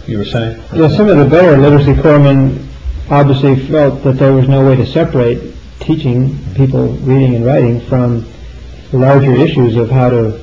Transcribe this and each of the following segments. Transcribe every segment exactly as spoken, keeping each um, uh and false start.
you were saying? Yeah, some of the better literacy corpsmen obviously felt that there was no way to separate teaching people reading and writing from the larger issues of how to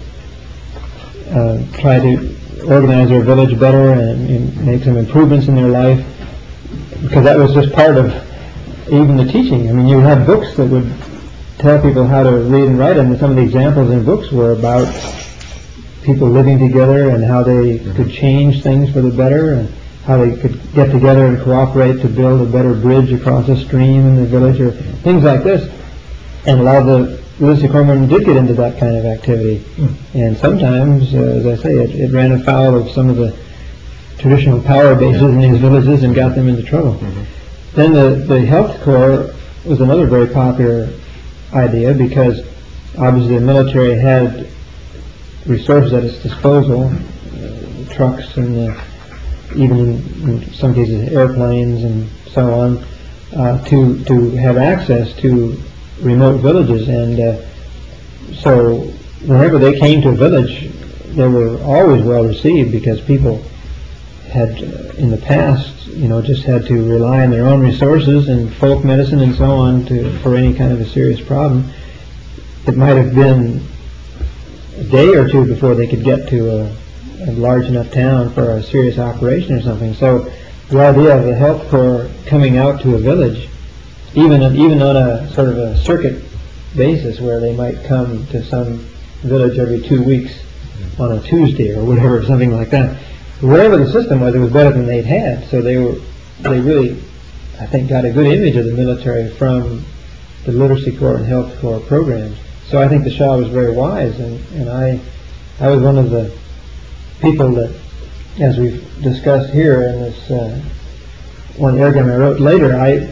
uh, try to organize their village better and, and make some improvements in their life, because that was just part of even the teaching. I mean, you had books that would tell people how to read and write, and some of the examples in books were about people living together and how they mm-hmm. could change things for the better, and how they could get together and cooperate to build a better bridge across a stream in the village, or things like this. And a lot of the literacy corpsmen did get into that kind of activity. Mm. And sometimes, uh, as I say, it, it ran afoul of some of the traditional power bases yeah. in these villages and got them into trouble. Mm-hmm. Then the, the health corps was another very popular idea, because obviously the military had resources at its disposal, uh, trucks and uh, even in, in some cases airplanes and so on, uh, to to have access to remote villages. And uh, so whenever they came to a village, they were always well received, because people had uh, in the past, you know, just had to rely on their own resources and folk medicine and so on to for any kind of a serious problem. It might have been a day or two before they could get to a, a large enough town for a serious operation or something. So the idea of the health corps coming out to a village, even even on a sort of a circuit basis, where they might come to some village every two weeks on a Tuesday or whatever, something like that. Wherever the system was, it was better than they'd had. So they were, they really, I think, got a good image of the military from the literacy corps and health corps programs. So I think the Shah was very wise, and, and I, I was one of the people that, as we've discussed here in this uh, one airgun I wrote later, I,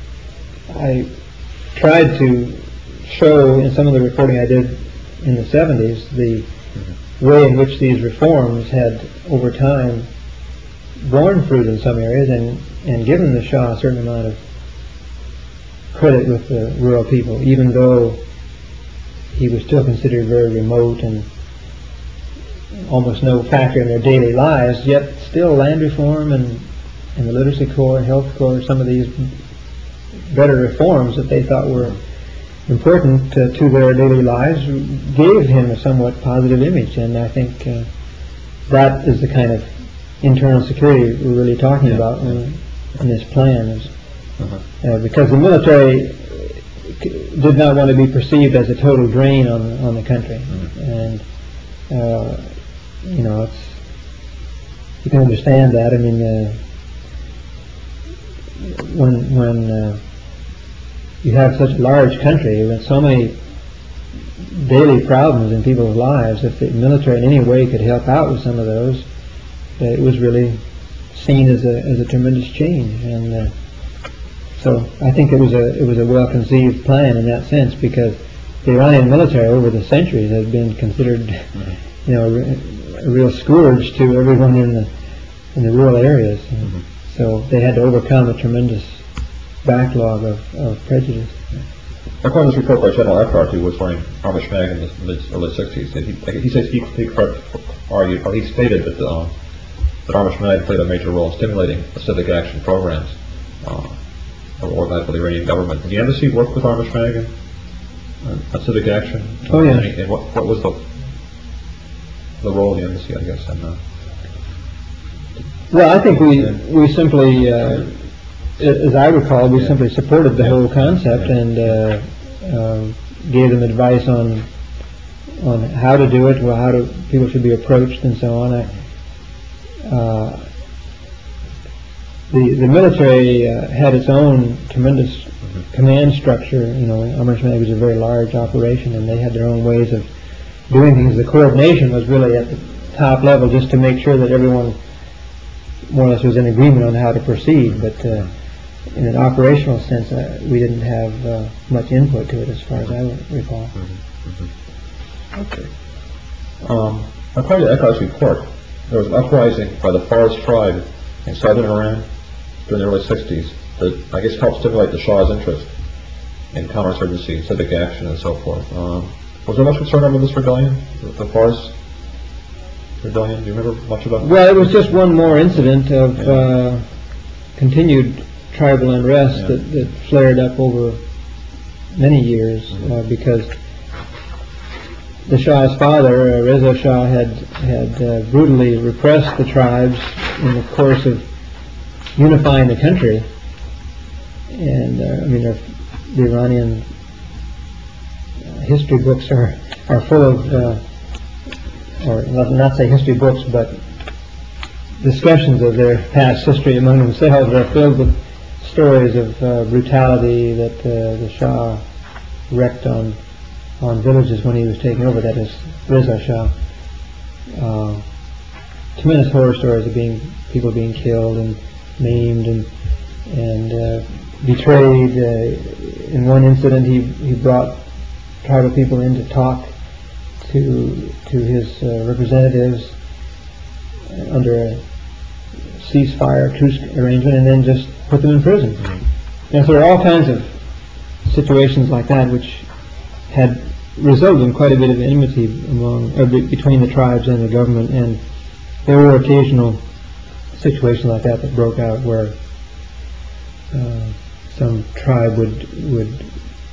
I tried to show in some of the reporting I did in the seventies the mm-hmm. way in which these reforms had over time borne fruit in some areas, and, and given the Shah a certain amount of credit with the rural people, even though he was still considered very remote and almost no factor in their daily lives. Yet still land reform and, and the literacy corps, health corps, some of these better reforms that they thought were important uh, to their daily lives gave him a somewhat positive image. And I think uh, that is the kind of internal security we're really talking yeah. about in, in this plan. Is, uh-huh. uh, because the military did not want to be perceived as a total drain on on the country, mm-hmm. and uh, you know, it's, you can understand that. I mean, uh, when when uh, you have such a large country with so many daily problems in people's lives, if the military in any way could help out with some of those, uh, it was really seen as a as a tremendous change. And uh, so I think it was a it was a well-conceived plan in that sense, because the Iranian military over the centuries has been considered, mm-hmm. you know, a, a real scourge to everyone in the in the rural areas. Mm-hmm. So they had to overcome a tremendous backlog of, of prejudice. According to this report by General Eckhart, who was running Hammerschlag in the mid early sixties, he, he says he, he argued, or he stated that uh, that Hammerschlag played a major role in stimulating the civic action programs uh, organized by the Iranian government. Did the embassy work with Hammerschlag in uh, civic action? Oh yeah. And, and what, what was the the role of the embassy, I guess? And, uh, well, I think we we simply. Uh, As I recall, we yeah. simply supported the yeah. whole concept yeah. and uh, uh, gave them advice on on how to do it, well, how to, people should be approached, and so on. I, uh, the the military uh, had its own tremendous mm-hmm. command structure. You know, Hammerschlag was a very large operation, and they had their own ways of doing things. The coordination was really at the top level, just to make sure that everyone more or less was in agreement on how to proceed. But uh, in an operational sense, uh, we didn't have uh, much input to it, as far as I recall. Mm-hmm. Mm-hmm. Okay. Um, according to Eckhart's report, there was an uprising by the Fars tribe in southern Iran during the early sixties that, I guess, helped stimulate the Shah's interest in counterinsurgency, civic action, and so forth. Um, was there much concern over this rebellion, the Fars? rebellion? Do you remember much about that? Well, it was just one more incident of Yeah. uh, continued tribal unrest Yeah. that, that flared up over many years Mm-hmm. uh, because the Shah's father, uh, Reza Shah, had had uh, brutally repressed the tribes in the course of unifying the country. And uh, I mean, the, the Iranian uh, history books are are full of, uh, or not, not say history books, but discussions of their past history among themselves are filled with stories of uh, brutality that uh, the Shah wreaked on on villages when he was taking over. That is Reza Shah. Uh, tremendous horror stories of being people being killed and maimed and and uh, betrayed. Uh, in one incident, he he brought tribal people in to talk to to his uh, representatives uh, under a ceasefire truce arrangement, and then just put them in prison. Mm-hmm. And so there are all kinds of situations like that which had resulted in quite a bit of enmity among uh, be- between the tribes and the government, and there were occasional situations like that that broke out where uh, some tribe would would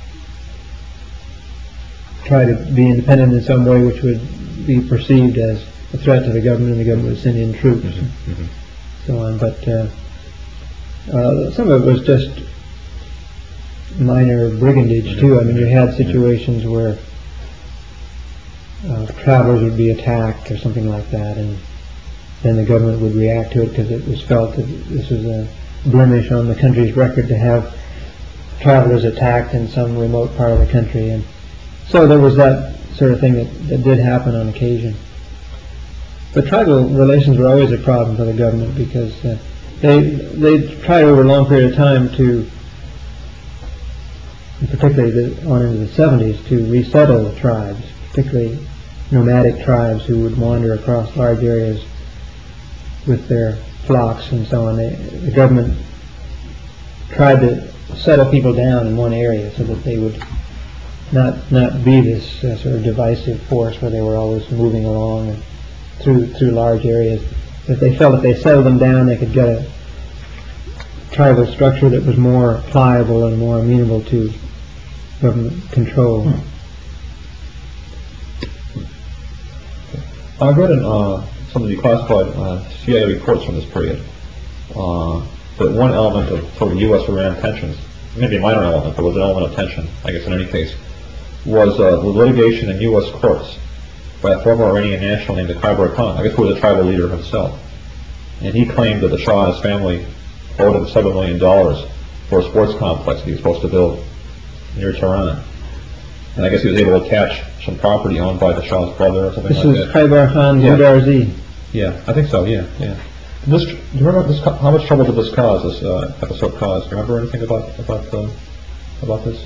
try to be independent in some way which would be perceived as a threat to the government, and the government would send in troops Mm-hmm. and so on. But uh, uh, some of it was just minor brigandage too. I mean, you had situations where uh, travelers would be attacked or something like that, and then the government would react to it because it was felt that this was a blemish on the country's record to have travelers attacked in some remote part of the country. And so there was that sort of thing that, that did happen on occasion. But tribal relations were always a problem for the government because uh, they they tried over a long period of time to, particularly the, on into the seventies, to resettle the tribes, particularly nomadic tribes who would wander across large areas with their flocks and so on. They, the government tried to settle people down in one area so that they would not not be this uh, sort of divisive force where they were always moving along and through through large areas. If they felt if they settled them down, they could get a tribal structure that was more pliable and more amenable to government control. Hmm. I read in uh, some of the classified uh, C I A reports from this period uh, that one element of sort of U S Iran tensions, maybe a minor element, but was an element of tension, I guess in any case, was uh, the litigation in U S courts by a former Iranian national named Khyber Khan, I guess who was a tribal leader himself. And he claimed that the Shah and his family owed him seven million dollars for a sports complex he was supposed to build near Tehran. And I guess he was able to attach some property owned by the Shah's brother or something This like is that. Khyber Khan Yeah. Ghudarzi. Yeah, I think so, yeah, yeah. This, do you remember this, how much trouble did this cause, this uh, episode cause? Do you remember anything about about uh, about this?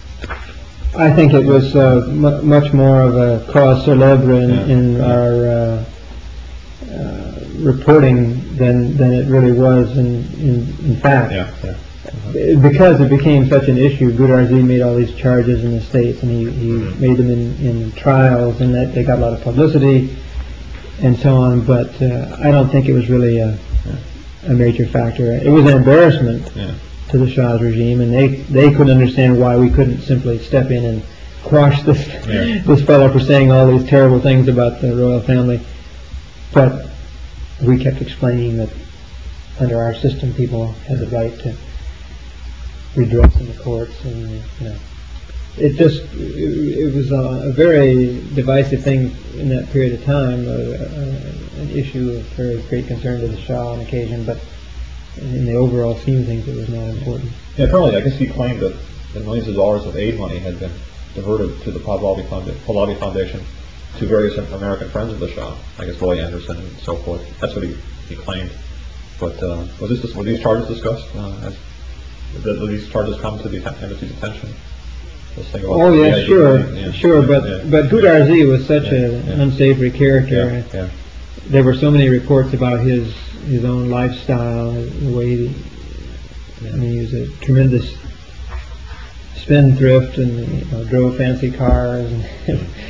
I think it was uh, m- much more of a cause célèbre in, Yeah. in Yeah. our uh, uh, reporting than than it really was in in, in fact. Yeah, yeah. Because it became such an issue, Ghudarzi made all these charges in the States, and he, he Mhm. made them in, in trials, and that they got a lot of publicity and so on, but uh, I don't think it was really a, a major factor. It was an embarrassment Yeah. to the Shah's regime, and they, they couldn't understand why we couldn't simply step in and quash this Yeah. this fellow for saying all these terrible things about the royal family. But we kept explaining that under our system people had the right to redress in the courts, and you know, it just it, it was a, a very divisive thing in that period of time, uh, uh, an issue of very great concern to the Shah on occasion, but in the overall scheme of things it was not important. Yeah, apparently, I guess he claimed that the millions of dollars of aid money had been diverted to the Pahlavi, Founda- Pahlavi Foundation to various American friends of the Shah, I guess Roy Anderson and so forth. That's what he, he claimed. But uh, was this were these charges discussed? Uh, as, did, did these charges come to the embassy's attention? This thing about Oh the yeah, I D sure, money? Yeah. sure, Yeah, but yeah. but Ghudarzi was such Yeah, a, yeah. an unsavory character. Yeah, yeah. There were so many reports about his his own lifestyle, the way he, I mean, he was a tremendous spendthrift and you know, drove fancy cars and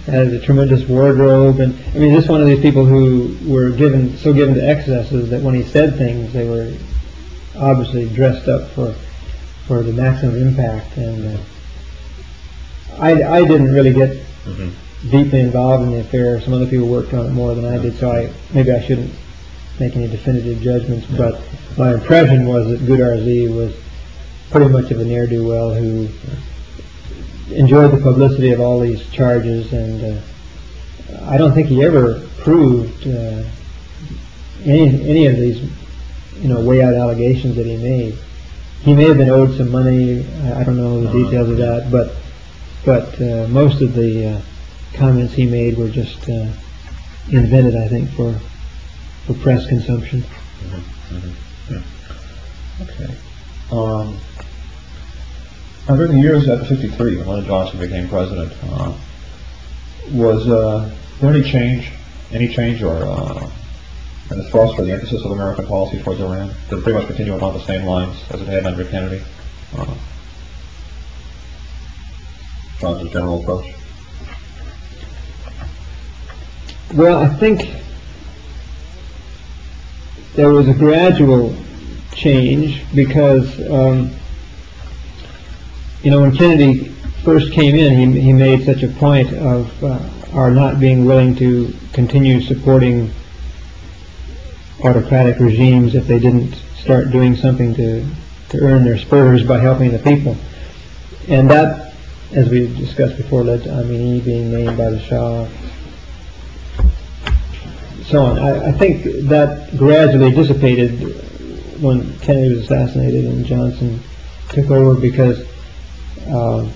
had a tremendous wardrobe, and I mean, just one of these people who were given so given to excesses that when he said things, they were obviously dressed up for for the maximum impact. And uh, I I didn't really get Mm-hmm. deeply involved in the affair. Some other people worked on it more than I did, so I maybe I shouldn't make any definitive judgments. But my impression was that Goodarzi was pretty much of a ne'er-do-well who enjoyed the publicity of all these charges, and uh, I don't think he ever proved uh, any any of these, you know, way out allegations that he made. He may have been owed some money. I, I don't know the details of that, but but uh, most of the uh, comments he made were just uh, invented, I think, for for press consumption. Mm-hmm. Mm-hmm. Yeah. Okay. Um, now, during the years after fifty-three, when Lyndon Johnson became president, uh, was uh, there any change, any change or uh, in the thrust or the emphasis of American policy towards Iran? Did it pretty much continue along the same lines as it had under Kennedy? Uh, Johnson's general approach? Well, I think there was a gradual change because, um, you know, when Kennedy first came in, he, he made such a point of uh, our not being willing to continue supporting autocratic regimes if they didn't start doing something to, to earn their spurs by helping the people. And that, as we discussed before, led to Amini being named by the Shah, so on. I, I think that gradually dissipated when Kennedy was assassinated and Johnson took over, because uh,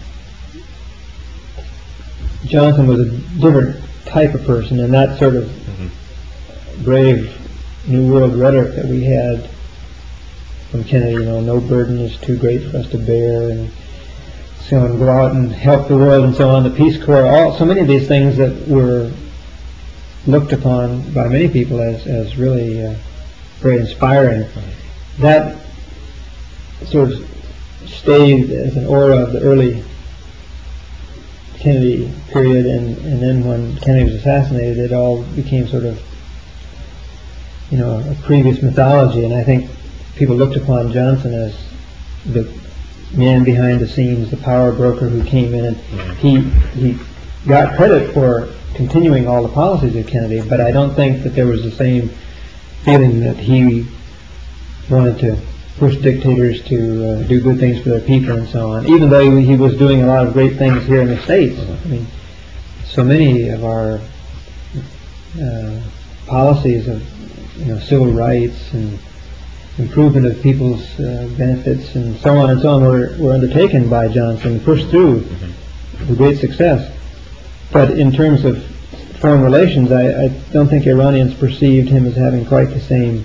Johnson was a different type of person, and that sort of mm-hmm. brave New World rhetoric that we had from Kennedy, you know, no burden is too great for us to bear, and so on, go out and help the world, and so on, the Peace Corps, all, so many of these things that were looked upon by many people as, as really uh, very inspiring. Mm-hmm. That sort of stayed as an aura of the early Kennedy period, and, and then when Kennedy was assassinated, it all became sort of, you know, a previous mythology, and I think people looked upon Johnson as the man behind the scenes, the power broker who came in, and mm-hmm. he he got credit for continuing all the policies of Kennedy, but I don't think that there was the same feeling that he wanted to push dictators to uh, do good things for their people and so on, even though he was doing a lot of great things here in the States. I mean, so many of our uh, policies of, you know, civil rights and improvement of people's uh, benefits and so on and so on were, were undertaken by Johnson, pushed through mm-hmm. with great success. But in terms of foreign relations, I, I don't think Iranians perceived him as having quite the same,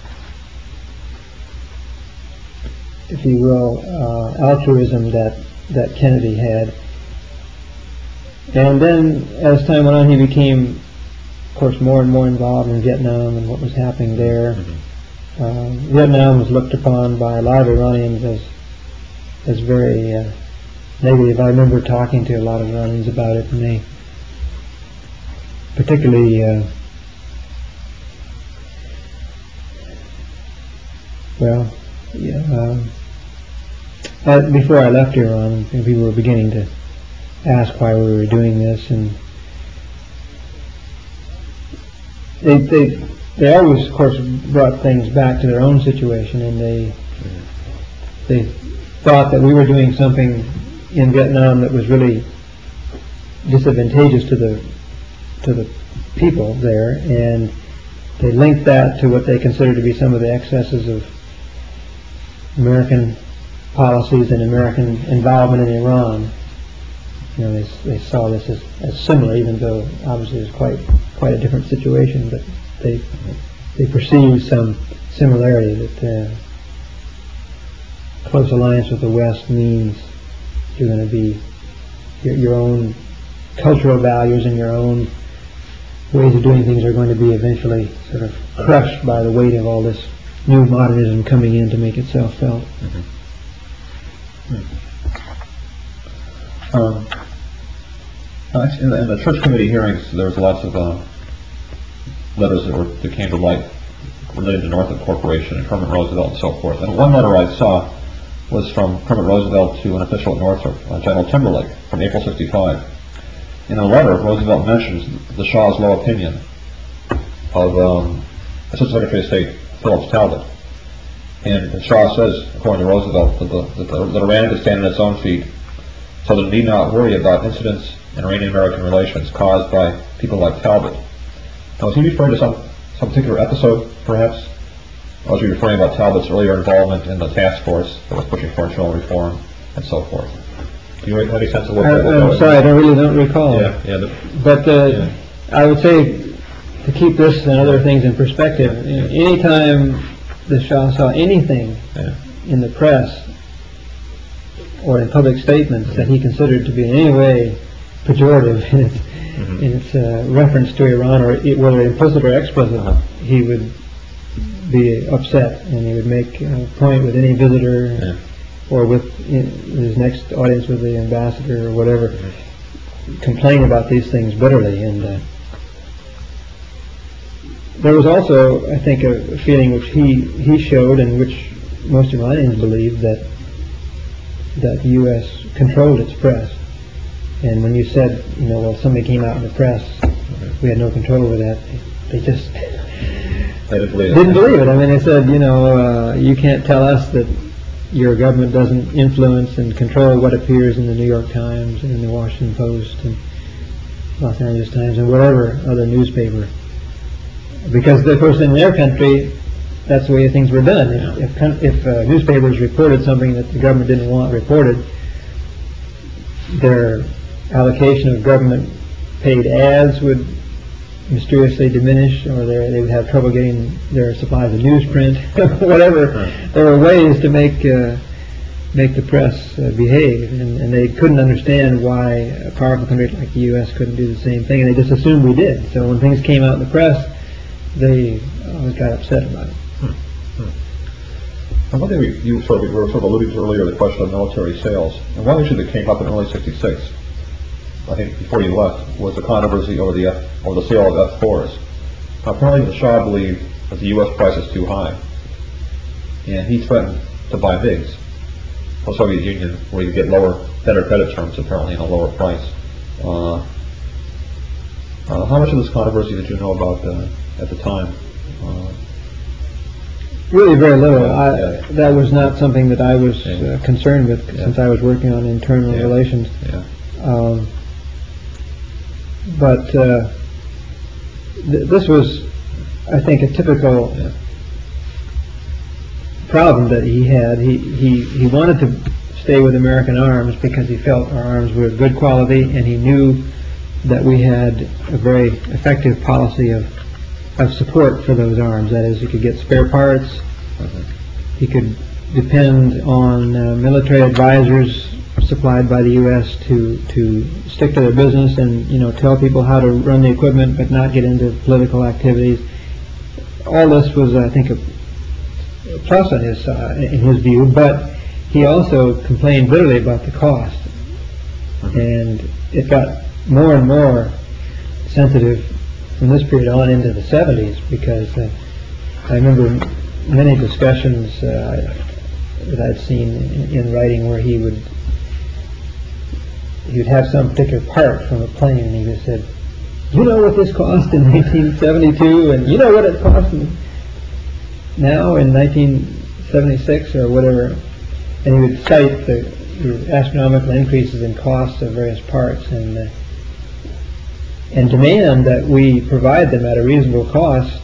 if you will, uh, altruism that, that Kennedy had. And then, as time went on, he became, of course, more and more involved in Vietnam and what was happening there. Mm-hmm. uh, Vietnam was looked upon by a lot of Iranians as, as very uh, negative. I remember talking to a lot of Iranians about it, and they particularly uh, well, yeah, um, uh, before I left Iran, people were beginning to ask why we were doing this, and they they they always, of course, brought things back to their own situation, and they they thought that we were doing something in Vietnam that was really disadvantageous to the to the people there, and they linked that to what they considered to be some of the excesses of American policies and American involvement in Iran. You know, they, they saw this as, as similar, even though obviously it was quite quite a different situation, but they they perceived some similarity, that uh, close alliance with the West means you're going to be your, your own cultural values and your own ways of doing things are going to be eventually sort of crushed by the weight of all this new modernism coming in to make itself felt. Mm-hmm. Mm-hmm. Um, Uh, actually, in, the, in the church committee hearings, there was lots of uh, letters that, were, that came to light related to Northrop Corporation and Kermit Roosevelt and so forth. And one letter I saw was from Kermit Roosevelt to an official at Northrop, uh, General Timberlake, from April sixty-five. In a letter, Roosevelt mentions the Shah's low opinion of um, Assistant Secretary of State Phillips Talbot. And the Shah says, according to Roosevelt, that, the, that, the, that Iran could stand on its own feet, so that it need not worry about incidents in Iranian-American relations caused by people like Talbot. Now, was he referring to some, some particular episode, perhaps? Or was he referring about Talbot's earlier involvement in the task force that was pushing for internal reform and so forth? Do you have any sense of what that was? I'm sorry, I don't, really don't recall. Yeah, yeah. The, but uh, yeah. I would say, to keep this and other things in perspective, you know, anytime the Shah saw anything yeah. in the press or in public statements that he considered to be in any way pejorative in its, mm-hmm. in its uh, reference to Iran, or it, whether implicit or explicit, uh-huh. he would be upset, and he would make a point with any visitor yeah. or with his next audience with the ambassador or whatever, mm-hmm. complain about these things bitterly. And uh, there was also, I think, a feeling which he, he showed, and which most Iranians believed, that that the U S controlled its press. And when you said, you know, well, somebody came out in the press, mm-hmm. we had no control over that, they just they didn't believe it. Didn't believe it. I mean, they said, you know, uh, you can't tell us that your government doesn't influence and control what appears in the New York Times and in the Washington Post and Los Angeles Times and whatever other newspaper. Because, of course, in their country, that's the way things were done. If, if, if uh, newspapers reported something that the government didn't want reported, their allocation of government-paid ads would mysteriously diminish, or they would have trouble getting their supplies of newsprint, whatever. Right. There were ways to make uh, make the press uh, behave, and, and they couldn't understand why a powerful country like the U S couldn't do the same thing, and they just assumed we did. So when things came out in the press, they always got upset about it. Hmm. Hmm. And one thing we, you sort of, were sort of alluding to earlier, the question of military sales, and one issue that came up in early sixty-six, I think before you left, was the controversy over the F, over the sale of F fours. Now, apparently the Shah believed that the U S price is too high, and he threatened to buy MiGs from the Soviet Union, where you get lower, better credit terms, apparently, and a lower price. Uh, uh, how much of this controversy did you know about uh, at the time? Uh, Really very little. Yeah, I, yeah. That was not something that I was Yeah. uh, concerned with, Yeah. since I was working on internal Yeah. relations. yeah. Um, but uh, th- this was, I think, a typical Yeah. problem that he had. He, he, he wanted to stay with American arms because he felt our arms were of good quality, and he knew that we had a very effective policy of of support for those arms. That is, he could get spare parts, Uh-huh. he could depend on uh, military advisors supplied by the U S to to stick to their business and, you know, tell people how to run the equipment but not get into political activities. All this was, I think, a plus on his uh, in his view, but he also complained bitterly about the cost, Uh-huh. and it got more and more sensitive from this period on into the seventies, because uh, I remember many discussions uh, that I'd seen in, in writing where he would he would have some particular part from a plane, and he just said, "You know what this cost in nineteen seventy-two, and you know what it cost in now in nineteen seventy-six or whatever," and he would cite the, the astronomical increases in costs of various parts, and uh, and demand that we provide them at a reasonable cost,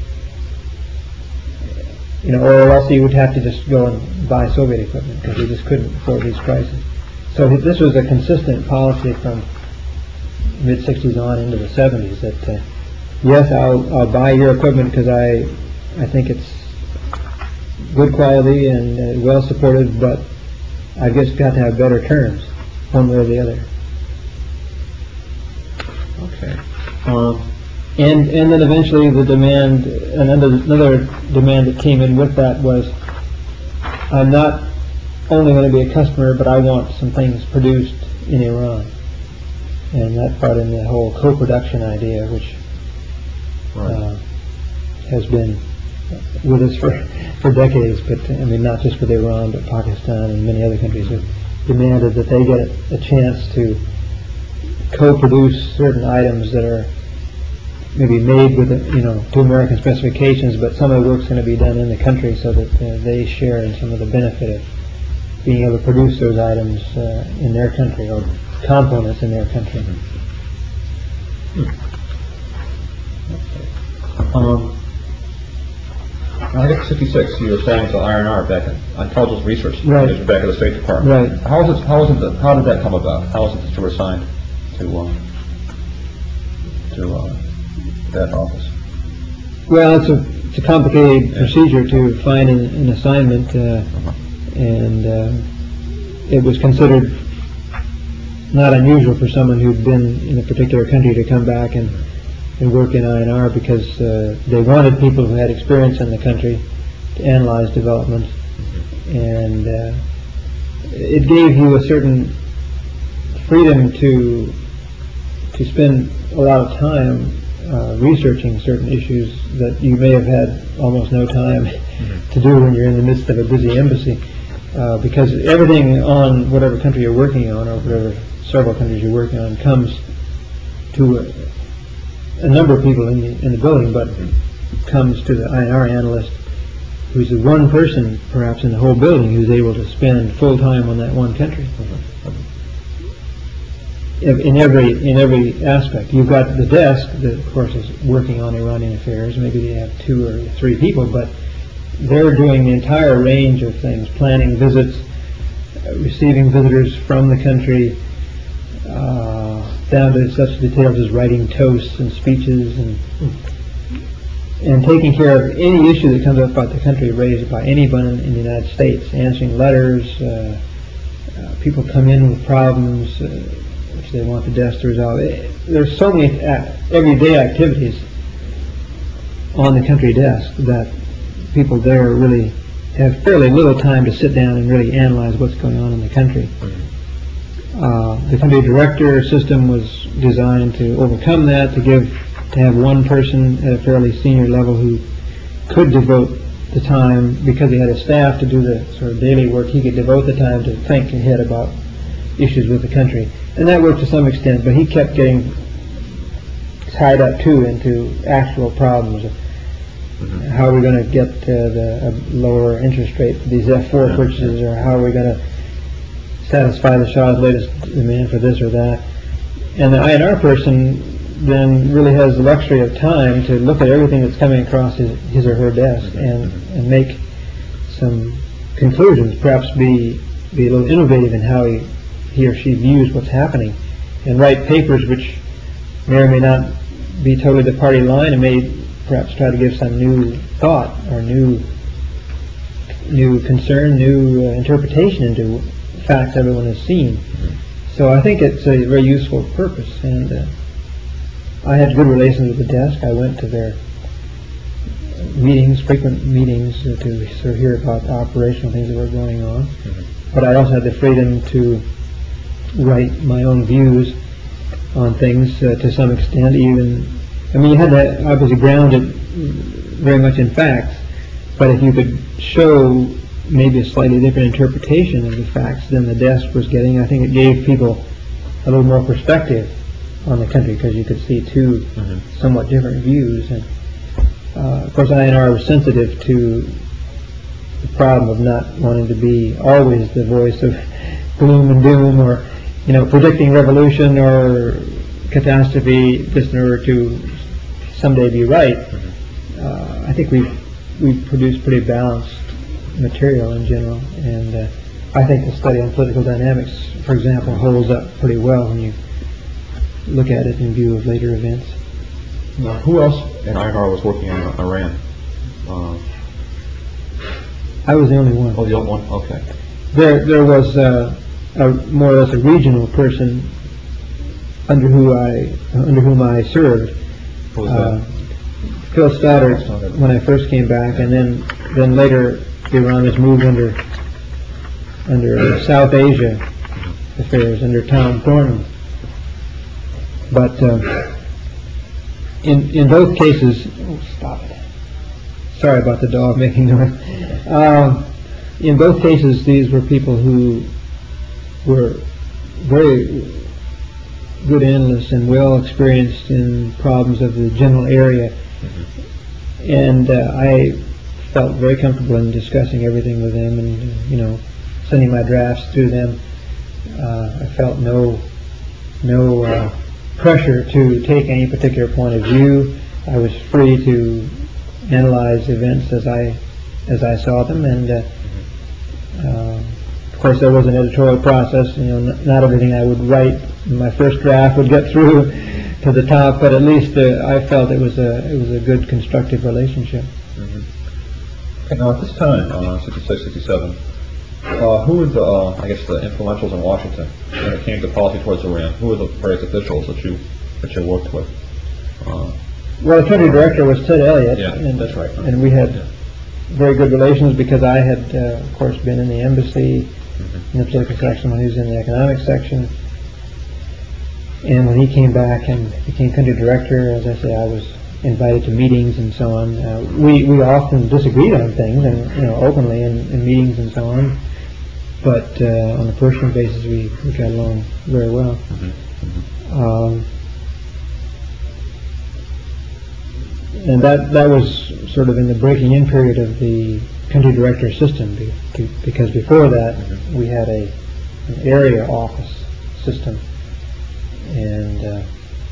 you know, or else he would have to just go and buy Soviet equipment because he just couldn't afford these prices. So this was a consistent policy from mid sixties on into the seventies, that uh, yes, I'll, I'll buy your equipment because I, I think it's good quality and uh, well supported, but I've just got to have better terms, one way or the other. Okay. Um, And and then eventually the demand, another another demand that came in with that was, I'm not only going to be a customer, but I want some things produced in Iran. and that brought in the whole co-production idea, which Right. uh, has been with us for, for decades, but I mean not just with Iran, but Pakistan and many other countries have demanded that they get a, a chance to co-produce certain items that are maybe made with, you know, to American specifications, but some of the work's going to be done in the country so that uh, they share in some of the benefit of being able to produce those items uh, in their country, or components in their country. Um, I think sixty-six, you were saying to I R R back in, on Intelligence Research Right. Division back at the State Department. Right. How was it, how was it, that- how did that come about? How was it that you were assigned to, um, to, uh, that office? Well, it's a, it's a complicated procedure to find an, an assignment, uh, Uh-huh. and uh, it was considered not unusual for someone who'd been in a particular country to come back and, and work in I N R, because uh, they wanted people who had experience in the country to analyze development, and uh, it gave you a certain freedom to to spend a lot of time uh, researching certain issues that you may have had almost no time to do when you're in the midst of a busy embassy, uh, because everything on whatever country you're working on, or whatever several countries you're working on, comes to a, a number of people in the, in the building, but comes to the I N R analyst, who's the one person perhaps in the whole building who's able to spend full time on that one country. In in every in every aspect. You've got the desk that, of course, is working on Iranian affairs. Maybe they have two or three people, but they're doing the entire range of things: planning visits, uh, receiving visitors from the country, uh, down to such details as writing toasts and speeches, and and taking care of any issue that comes up about the country raised by anyone in, in the United States, answering letters. Uh, uh, people come in with problems uh, which they want the desk to resolve. Eh, There's so many a- everyday activities on the country desk that people there really have fairly little time to sit down and really analyze what's going on in the country. Uh, the country director system was designed to overcome that, to give, to have one person at a fairly senior level who could devote the time, because he had a staff to do the sort of daily work, he could devote the time to think ahead about issues with the country. And that worked to some extent, but he kept getting tied up too into actual problems. Mm-hmm. How are we going to get uh, the uh, lower interest rate for these F four yeah. purchases, or how are we going to satisfy the Shah's latest demand for this or that? And the I N R person then really has the luxury of time to look at everything that's coming across his, his or her desk, mm-hmm. and, and make some conclusions, perhaps be be a little innovative in how he, he or she views what's happening, and write papers which may or may not be totally the party line, and may perhaps try to give some new thought or new new concern, new uh, interpretation into facts everyone has seen. Mm-hmm. So I think it's a very useful purpose, and uh, I had good relations with the desk. I went to their meetings, frequent meetings, uh, to sort of hear about operational things that were going on. Mm-hmm. But I also had the freedom to write my own views on things uh, to some extent. Even, I mean, you had to obviously ground it very much in facts, but if you could show maybe a slightly different interpretation of the facts than the desk was getting, I think it gave people a little more perspective on the country, because you could see two mm-hmm. somewhat different views. And uh, of course, I N R was sensitive to the problem of not wanting to be always the voice of gloom and doom, or, you know, predicting revolution or catastrophe just in order to someday be right. Mm-hmm. Uh, I think we've we've produced pretty balanced material in general, and uh, I think the study on political dynamics, for example, holds up pretty well when you look at it in view of later events. Now, who else in I N R was working on Iran? Uh, I was the only one. Oh, the only one? Okay. There, there was uh, a more or less a regional person under who I, under whom I served. Who was uh, that? Phil Stoddard, when I first came back, yeah. and then, then later Iran was moved under, under South Asia affairs under Tom Thornton. But um, in in both cases, oh, stop it. Sorry about the dog making noise. Um, in both cases, these were people who were very good analysts and well experienced in problems of the general area. Mm-hmm. And uh, I felt very comfortable in discussing everything with them and, uh, you know, sending my drafts through them. Uh, I felt no, no uh, pressure to take any particular point of view. I was free to analyze events as I, as I saw them, and uh, uh, of course there was an editorial process. You know, n- not everything I would write in my first draft would get through to the top, but at least uh, I felt it was a it was a good constructive relationship. Mm-hmm. Okay, now at this time, uh, sixty-six, sixty-seven, uh, who were the uh, I guess the influentials in Washington when it came to policy towards Iran? Who were the various officials that you that you worked with? Uh, well, the country director was Ted Elliott. Yeah, and, that's right. And we had yeah. very good relations because I had, uh, of course, been in the embassy, mm-hmm. in the political section when he was in the economic section. And when he came back and became country director, as I say, I was invited to meetings and so on. Uh, we we often disagreed on things, and you know, openly in, in meetings and so on. But uh, on a personal basis, we, we got along very well. Mm-hmm. Mm-hmm. Um, and that that was sort of in the breaking in period of the country director system, be, to, because before that mm-hmm. we had a an area office system. And uh,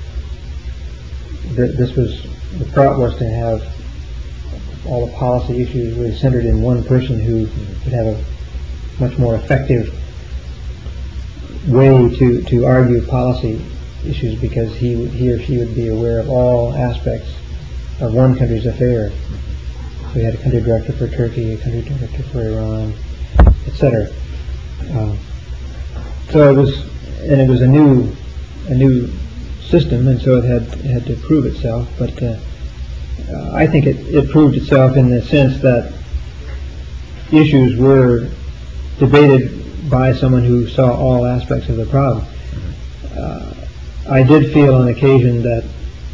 th- this was, the thought was to have all the policy issues really centered in one person who would have a much more effective way to, to argue policy issues, because he he or she would be aware of all aspects of one country's affairs. So we had a country director for Turkey, a country director for Iran, et cetera. Um, so it was, and it was a new a new system, and so it had it had to prove itself. But uh, uh, I think it, it proved itself in the sense that issues were debated by someone who saw all aspects of the problem. Uh, I did feel on occasion that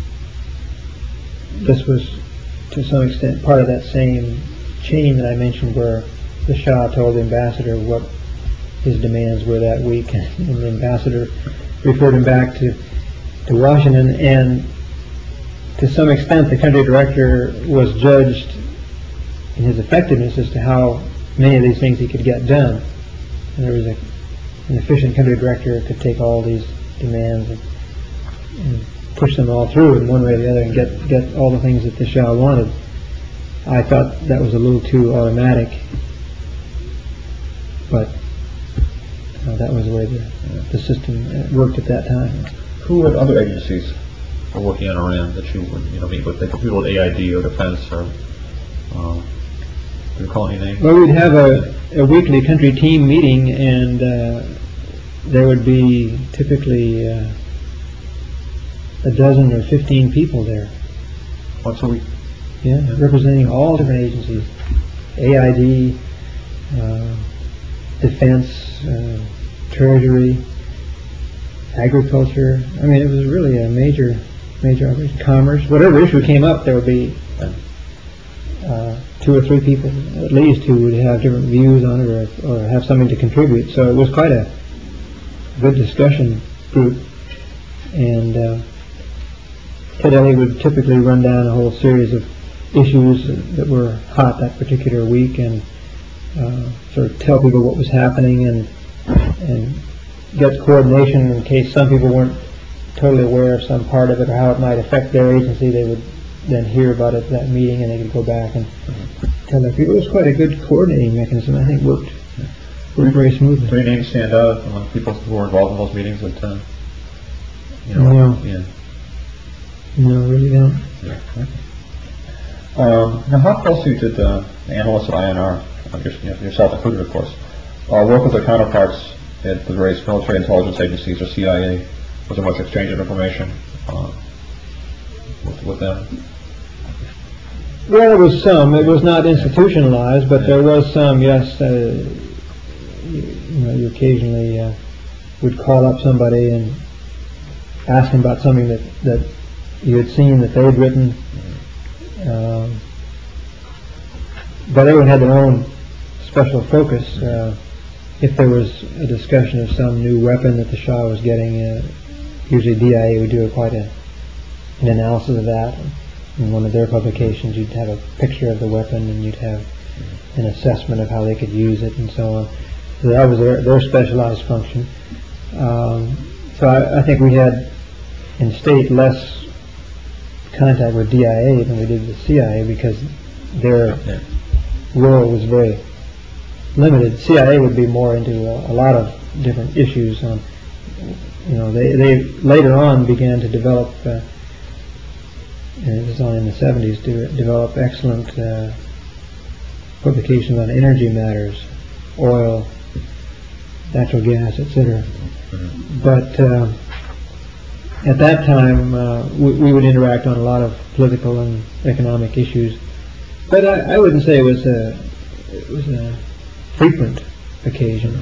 this was, to some extent, part of that same chain that I mentioned, where the Shah told the ambassador what his demands were that week, and the ambassador referred him back to, to Washington, and to some extent the country director was judged in his effectiveness as to how many of these things he could get done. And there was a, an efficient country director who could take all these demands and, and push them all through in one way or the other and get, get all the things that the Shah wanted. I thought that was a little too automatic, but uh, that was the way the, the system worked at that time. Who at other agencies are working on Iran that you would you know meet with? Like people at A I D or Defense or uh, do you recall any names? Well, we'd have a, a weekly country team meeting, and uh, there would be typically uh, a dozen or fifteen people there. Once a week? Yeah, yeah. Representing all different agencies, A I D, uh, Defense, uh, Treasury, Agriculture. I mean, it was really a major, major operation. Commerce. Whatever issue came up, there would be uh, two or three people at least who would have different views on it, or, or have something to contribute. So it was quite a good discussion group. And uh, Ted Elliott would typically run down a whole series of issues that were hot that particular week, and uh, sort of tell people what was happening, and and get coordination in case some people weren't totally aware of some part of it or how it might affect their agency. They would then hear about it at that meeting, and they could go back and tell their people. It was quite a good coordinating mechanism. I think worked worked very smoothly. Do any names stand out among people who were involved in those meetings? That uh, you know, no, yeah, no, really don't. Yeah. Okay. Um, now, how closely did uh, the analysts at I N R, uh, yourself included, of course, uh, work with their counterparts at the various military intelligence agencies or C I A? Was there much exchange of information uh, with, with them? Well, there was some. It was not institutionalized, but yeah. There was some, yes. Uh, you, you know, you occasionally uh, would call up somebody and ask them about something that, that you had seen that they had written. Um, but everyone had their own special focus. Uh, if there was a discussion of some new weapon that the Shah was getting, uh, usually D I A would do a, quite a, an analysis of that. In one of their publications, you'd have a picture of the weapon, and you'd have an assessment of how they could use it, and so on. So that was their, their specialized function. Um, so I, I think we had, in state, less contact with D I A than we did with C I A, because their Yeah. role was very limited. C I A would be more into a, a lot of different issues. On, you know, they, they later on began to develop, uh, and it was on in the seventies, to develop excellent uh, publications on energy matters, oil, natural gas, et cetera. Mm-hmm. But uh, at that time, uh, we, we would interact on a lot of political and economic issues. But I, I wouldn't say it was a it was a frequent occasion.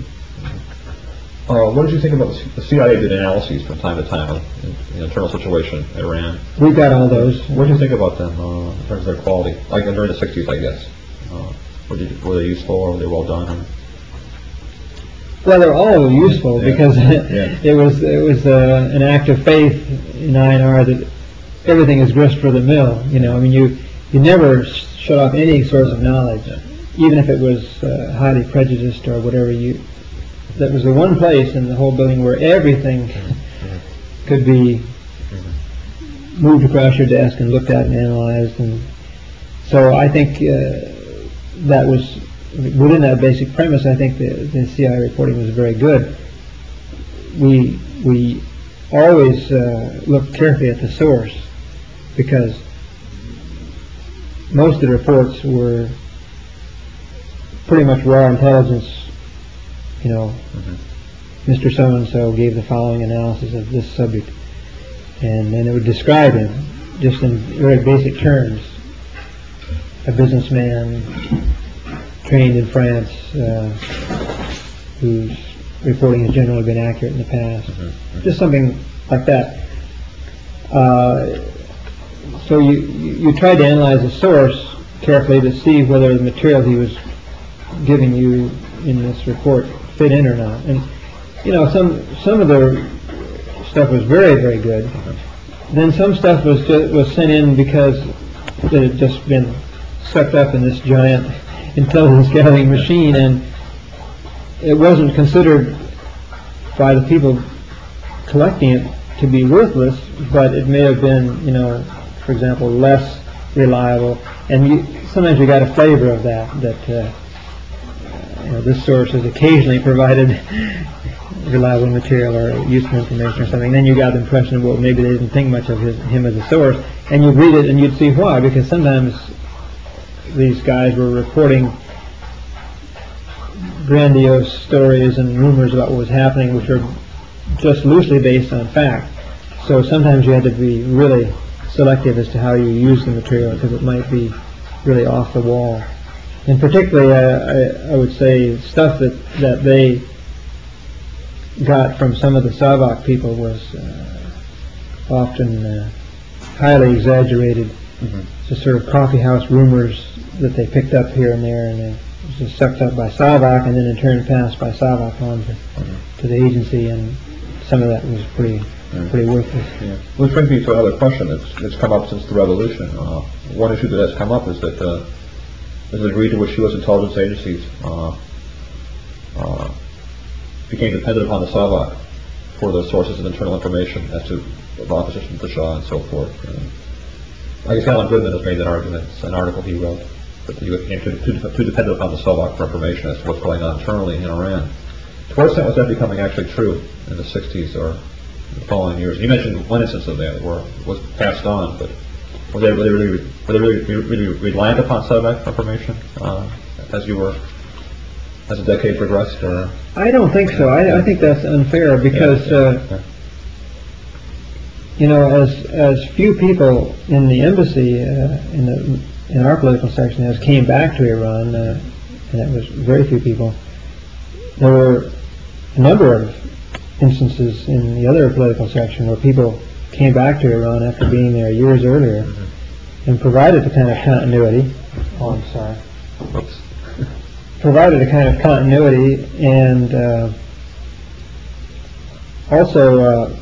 Uh, what did you think about the, C- the C I A did analyses from time to time of the internal situation in Iran? We got all those. What did you think about them uh, in terms of their quality? Like during the sixties, I guess. Uh, were, you, were they useful, or were they well done? Or? Well, they're all useful Yeah. because Yeah. it was it was uh, an act of faith in I N R that everything is grist for the mill. You know, I mean, you you never shut off any source of knowledge, Yeah. even if it was uh, highly prejudiced or whatever. You that was the one place in the whole building where everything could be moved across your desk and looked at and analyzed. And so I think uh, that was, within that basic premise, I think the, the C I A reporting was very good. We we always uh, looked carefully at the source, because most of the reports were pretty much raw intelligence. You know, Mm-hmm. Mister So-and-so gave the following analysis of this subject, and then it would describe him just in very basic terms. A businessman trained in France, uh, whose reporting has generally been accurate in the past. Mm-hmm. Just something like that. Uh, so you, you you tried to analyze the source carefully to see whether the material he was giving you in this report fit in or not. And you know, some some of the stuff was very, very good. Then some stuff was just, was sent in because it had just been sucked up in this giant intelligence gathering machine, and it wasn't considered by the people collecting it to be worthless, but it may have been, you know, for example, less reliable. And you, sometimes you got a flavor of that, that uh, you know, this source has occasionally provided reliable material or useful information or something. Then you got the impression, well, maybe they didn't think much of his, him as a source, and you'd read it and you'd see why, because sometimes these guys were reporting grandiose stories and rumors about what was happening, which are just loosely based on fact. So sometimes you had to be really selective as to how you use the material, because it might be really off the wall. And particularly, uh, I, I would say, stuff that, that they got from some of the Savak people was uh, often uh, highly exaggerated. Mm-hmm. Just sort of coffee house rumors that they picked up here and there, and it was just sucked up by Savak, and then in turn passed by Savak on to, Mm-hmm. to the agency, and some of that was pretty Yeah. pretty worthless. Yeah. Which brings me to another question that's, that's come up since the revolution. Uh, one issue that has come up is that uh, there's a degree to which U S intelligence agencies uh, uh, became dependent upon the Savak for the sources of internal information as to the opposition to the Shah and so forth. Uh, I guess Alan Goodman has made that argument. It's an article he wrote that the U S became too, too, too dependent upon the Savak for information as to what's going on internally in Iran. To what extent was that becoming actually true in the sixties or the following years? You mentioned one instance of that where it was passed on, but were they, were they really, were they really, really reliant upon Savak information uh, as you were, as the decade progressed? Or? I don't think so. I, I think that's unfair, because Yeah, yeah, uh, yeah. you know, as as few people in the embassy uh, in the in our political section as came back to Iran, uh, and it was very few people. There were a number of instances in the other political section where people came back to Iran after being there years earlier mm-hmm. and provided the kind of continuity. Oh, I'm sorry. Oops. Provided a kind of continuity and uh, also, uh,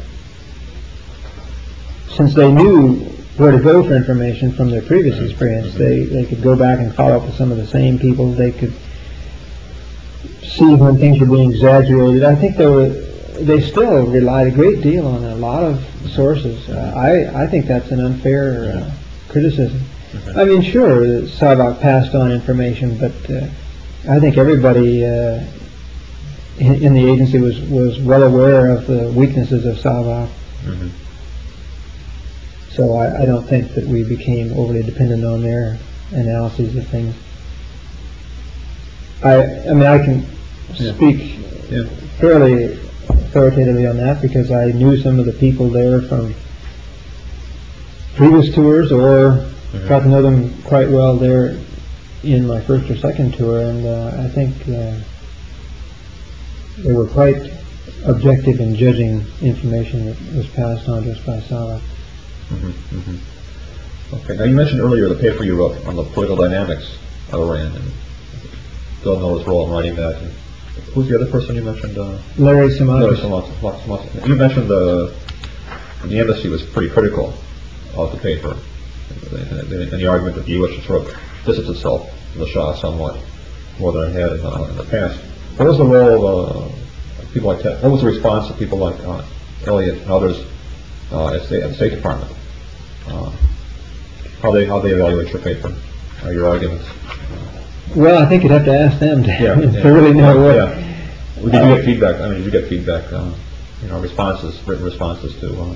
since they knew where to go for information from their previous experience, mm-hmm. they, they could go back and follow up with some of the same people. They could see when things were being exaggerated. I think they were, they still relied a great deal on a lot of sources. Uh, I, I think that's an unfair uh, criticism. Mm-hmm. I mean, sure, Savak passed on information, but uh, I think everybody uh, in, in the agency was, was well aware of the weaknesses of Savak. Mm-hmm. So I, I don't think that we became overly dependent on their analyses of things. I, I mean, I can yeah. speak yeah. fairly authoritatively on that because I knew some of the people there from previous tours, or mm-hmm. got to know them quite well there in my first or second tour, and uh, I think uh, they were quite objective in judging information that was passed on to us by Savak. Mm-hmm, mm-hmm. Okay. Now you mentioned earlier the paper you wrote on the political dynamics of Iran, and Bill Miller's role in writing that. And who's the other person you mentioned? Uh, Larry Samadis. Larry Samadis. You mentioned the the embassy was pretty critical of the paper, and the argument that the U S should sort of distance itself from the Shah somewhat more than it had in, uh, in the past. What was the role of uh, people like that? What was the response of people like uh, Elliott and others uh, at, the, at the State Department? Uh, how they how they evaluate your paper or your arguments? Well, I think you'd have to ask them to, yeah, to yeah. really know what. Yeah. Well, did you get feedback? I mean, did you get feedback? Uh, you know, responses, written responses to. Uh,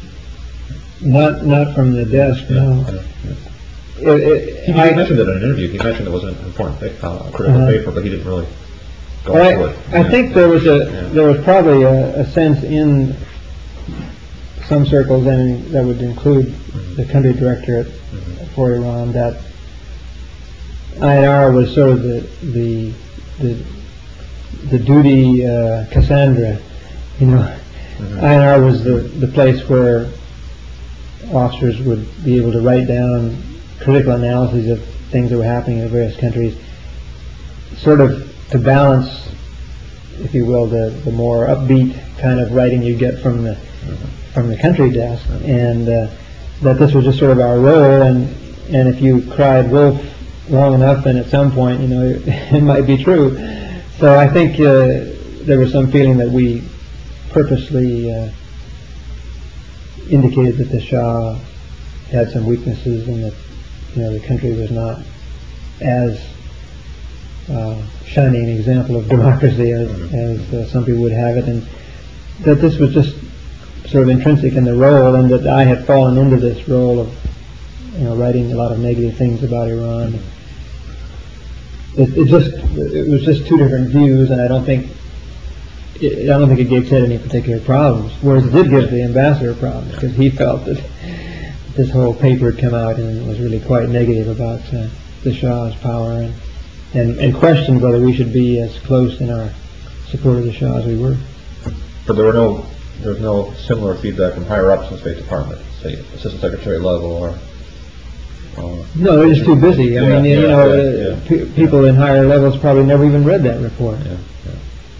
not not from the desk. Yeah, no. yeah, yeah. It, it, He, he I, mentioned it in an interview. He mentioned it was an important pa- uh, critical uh-huh. paper, but he didn't really go I, into it. I yeah. think there was a yeah. there was probably a, a sense in some circles, and that would include mm-hmm. the country directorate mm-hmm. for Iran, that I N R was sort of the the the, the duty uh, Cassandra, you know. Mm-hmm. I N R was the the place where officers would be able to write down critical analyses of things that were happening in various countries, sort of to balance, if you will, the, the more upbeat kind of writing you get from the mm-hmm. from the country desk, mm-hmm. and uh, that this was just sort of our role, and and if you cried wolf long enough, then at some point, you know, it might be true. So I think uh, there was some feeling that we purposely uh, indicated that the Shah had some weaknesses, and that, you know, the country was not as uh, shining an example of democracy as, as uh, some people would have it, and that this was just sort of intrinsic in the role, and that I had fallen into this role of, you know, writing a lot of negative things about Iran. It, it just it was just two different views, and I don't think it, I don't think it gave Ted any particular problems. Whereas it did give the ambassador problems, because he felt that this whole paper had come out and was really quite negative about uh, the Shah's power, and, and and questioned whether we should be as close in our support of the Shah as we were. But there were no there was no similar feedback from higher ups in the State Department, say Assistant Secretary level or. Uh, no, they're just too busy. I yeah, mean, you yeah, know, yeah, uh, yeah, p- people yeah. in higher levels probably never even read that report. Yeah, yeah.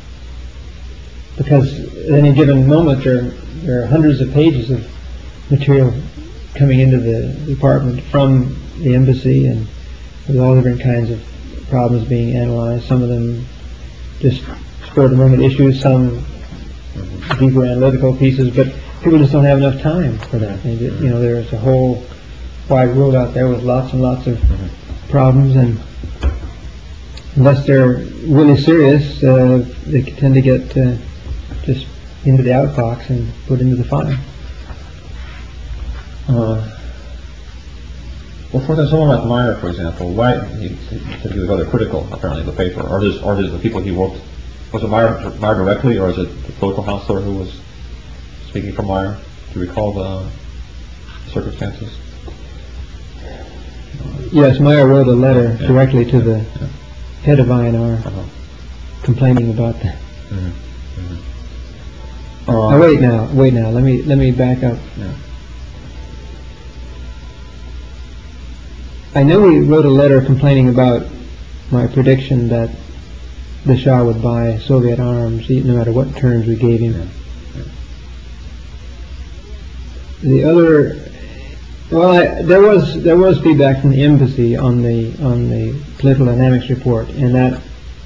Because at any given moment, there, there are hundreds of pages of material coming into the department from the embassy, and with all different kinds of problems being analyzed. Some of them just spur of the moment issues, some mm-hmm. deeper analytical pieces, but people just don't have enough time for that. They, you know, there's a whole wide world out there with lots and lots of mm-hmm. problems, and unless they're really serious, uh, they tend to get uh, just into the outbox and put into the file. Uh, well, for someone like Meyer, for example, why he, he said he was rather critical, apparently, of the paper, or his, or his the people he worked. Was it Meyer, Meyer directly, or is it the political counselor who was speaking for Meyer? Do you recall the circumstances? Yes, Meyer wrote a letter yeah. directly to the yeah. head of I N R, uh-huh. complaining about that. Mm-hmm. Mm-hmm. Now, wait now, wait now, let me, let me back up. Yeah. I know he wrote a letter complaining about my prediction that the Shah would buy Soviet arms no matter what terms we gave him. Yeah. Yeah. The other, well, I, there was there was feedback from the embassy on the on the political dynamics report, and that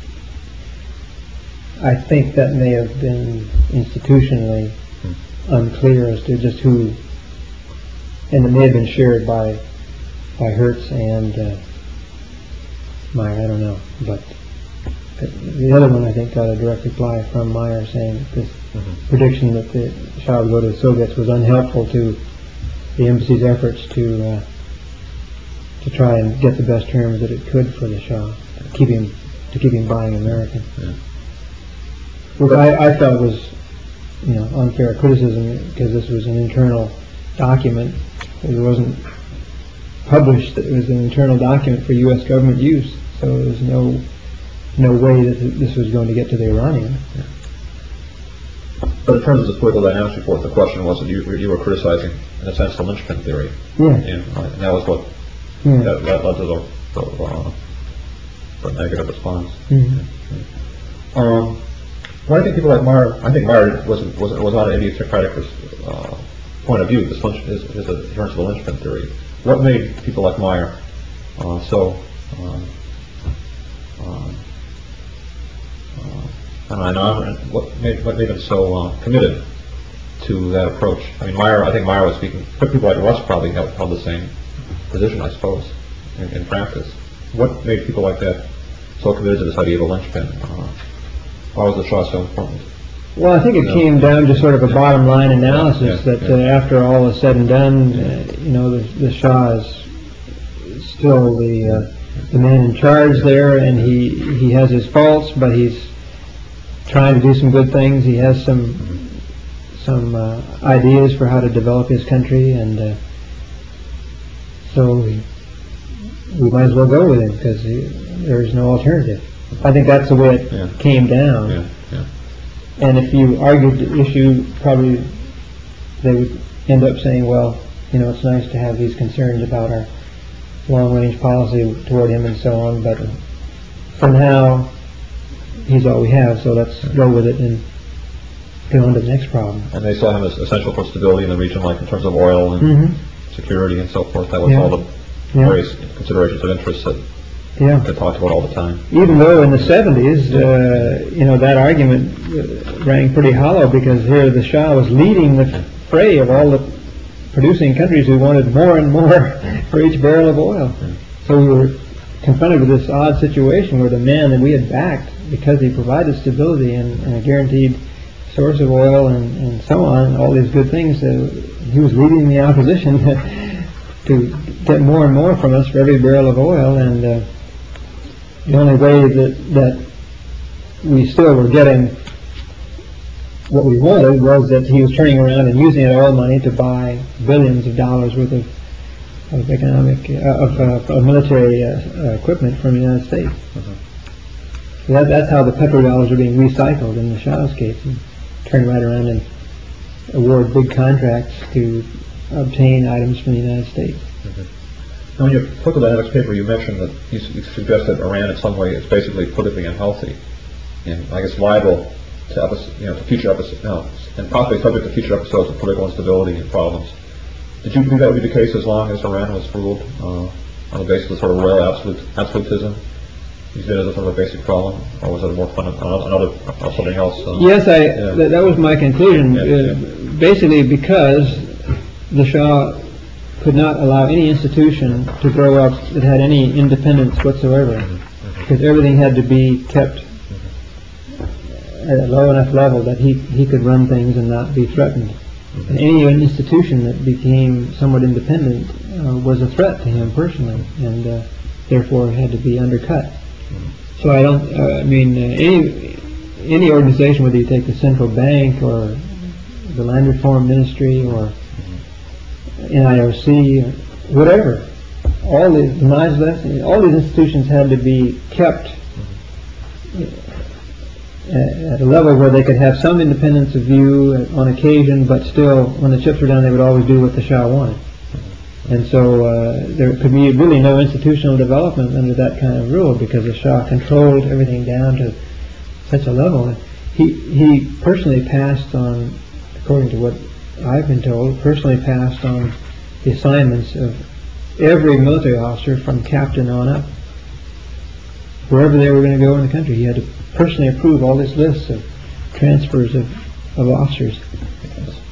I think that may have been institutionally Hmm. unclear as to just who, and it may have been shared by by Hertz and uh, Meyer. I don't know, but the other one I think got a direct reply from Meyer saying that this Mhm. prediction that the Shah would go to the Soviets was unhelpful to the embassy's efforts to uh, to try and get the best terms that it could for the Shah, to keep him to keep him buying American. Yeah. Which I, I felt was, you know, unfair criticism because this was an internal document. It wasn't published. It was an internal document for U S government use. So there was no no way that this was going to get to the Iranian. Yeah. But in terms of the political dynamics report, the question was that you, you were criticizing, in a sense, the linchpin theory. Yeah. And, uh, and that was what Yeah. that, that led to the, the, uh, the negative response. Mhm. Um, well, I think people like Meyer, I think Meyer was was was not an idiosyncratic uh, point of view. This lynch, his, his adherence to the linchpin theory. What made people like Meyer uh, so? Um, um, uh, I don't know. What made what made him so uh, committed to that approach? I mean, Meyer. I think Meyer was speaking. But people like Russ probably held, held the same position, I suppose, in, in practice. What made people like that so committed to this idea of a linchpin? Uh, why was the Shah so important? Well, I think it No. came down to sort of a bottom line analysis Yeah, that yeah. uh, after all is said and done, uh, you know, the, the Shah is still the uh, the man in charge there, and he he has his faults, but he's trying to do some good things. He has some some uh, ideas for how to develop his country, and uh, so we, we might as well go with him because there is no alternative. I think that's the way it Yeah. came down. Yeah, yeah. And if you argued the issue, probably they would end up saying, well, you know, it's nice to have these concerns about our long-range policy toward him and so on, but for now, he's all we have, so let's go with it and go on to the next problem. And they saw him as essential for stability in the region, like in terms of oil and Mm-hmm. security and so forth. That was Yeah. all the Yeah. various considerations of interest that Yeah. they talked about all the time. Even though in the seventies, uh, you know, that argument uh, rang pretty hollow because here the Shah was leading the fray of all the producing countries who wanted more and more for each barrel of oil. So we were confronted with this odd situation where the man that we had backed, because he provided stability and, and a guaranteed source of oil and, and so on, all these good things, uh, he was leading the opposition to get more and more from us for every barrel of oil, and uh, the only way that, that we still were getting what we wanted was that he was turning around and using that oil money to buy billions of dollars worth of, of economic, uh, of, uh, of military uh, uh, equipment from the United States. Mhm. So that, that's how the petrodollars are being recycled in the Shah's case, and turn right around and award big contracts to obtain items from the United States. Now, in your political dynamics paper, you mentioned that you, you suggest that Iran in some way is basically politically unhealthy, and I guess liable to episodes, you know, to future episodes, no, and possibly subject to future episodes of political instability and problems. Did you believe that would be the case as long as Iran was ruled uh, on the basis of sort of royal absolute, absolutism? You see it as a sort of a basic problem, or was it a more fun, another, or something else? Uh, Yes, I, yeah. that, that was my conclusion. Yeah, uh, basically because the Shah could not allow any institution to grow up that had any independence whatsoever, because everything had to be kept at a low enough level that he, he could run things and not be threatened. And any institution that became somewhat independent uh, was a threat to him personally, and uh, therefore had to be undercut. So I don't, uh, I mean, uh, any any organization, whether you take the central bank or the land reform ministry or N I O C, or whatever, all these, all these institutions had to be kept uh, at a level where they could have some independence of view on occasion, but still, when the chips were down, they would always do what the Shah wanted. And so uh, there could be really no institutional development under that kind of rule, because the Shah controlled everything down to such a level. He he personally passed on, according to what I've been told, personally passed on the assignments of every military officer from captain on up, wherever they were going to go in the country. He had to personally approve all this lists of transfers of, of officers.